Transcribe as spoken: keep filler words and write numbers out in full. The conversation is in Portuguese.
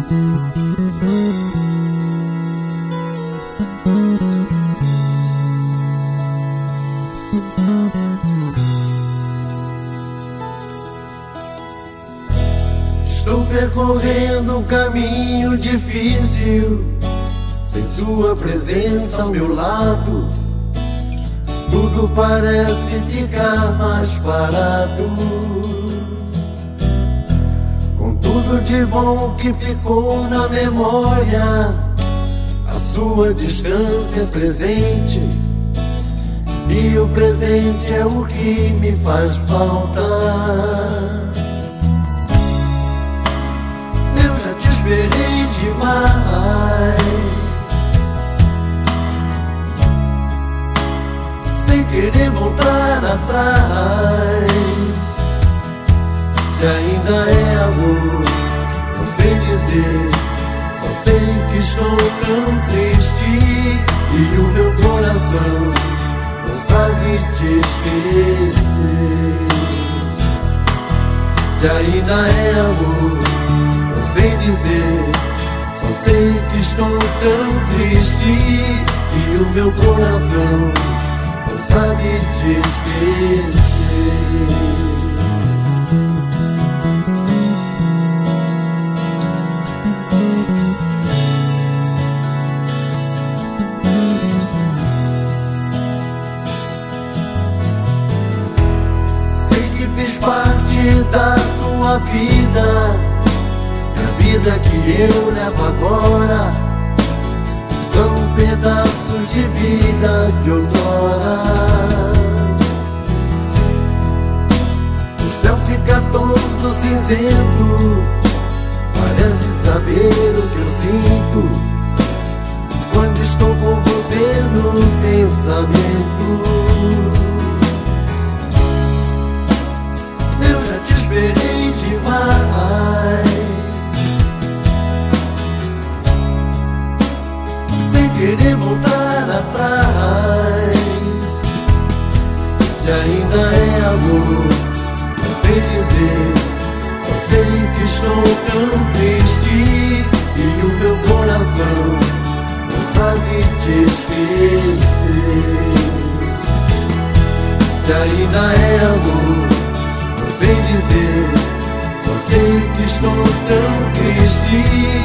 Estou percorrendo um caminho difícil, sem sua presença ao meu lado. Tudo parece ficar mais parado. Com tudo de bom que ficou na memória, a sua distância é presente, e o presente é o que me faz falta. Eu já te esperei demais, sem querer voltar atrás. Se ainda é amor, não sei dizer, só sei que estou tão triste, e o meu coração não sabe te esquecer. Se ainda é amor, não sei dizer, só sei que estou tão triste, e o meu coração não sabe te esquecer. Sei que fiz parte da tua vida, a vida que eu levo agora são pedaços de vida de outrora. O céu fica todo cinzento, parece saber o que eu sinto quando estou com você no pensamento. Eu já te esperei demais, sem querer voltar atrás. Se ainda é amor, não sei dizer, só sei que estou tão triste, e o meu coração não sabe te esquecer. Se ainda é amor, não sei dizer, só sei que estou tão triste,